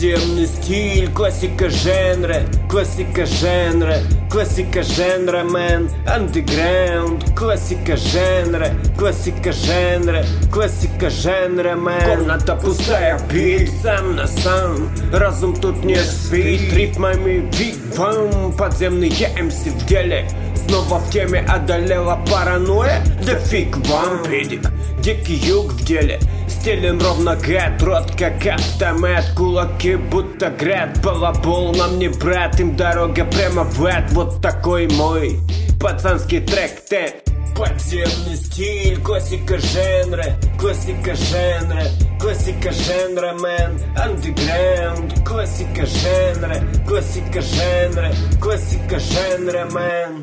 Подземный стиль, классика жанра, классика жанра, классика жанра, man. Underground, классика жанра, классика жанра, классика жанра, man. Комната пустая, бит сам на сам. Разум тут не спит, ритмами биг-бам. Подземные МС в деле, снова в теме одолела паранойя. Да фиг вам, педик, дикий юг в деле. Стелен ровно гад, рот как автомат. Кулаки будто град, балабол нам не брат. Им дорога прямо в ад, вот такой мой пацанский трек, ты. Подземный стиль, классика жанра, классика жанра, классика жанра, man. Underground, классика жанра, классика жанра, классика жанра, man.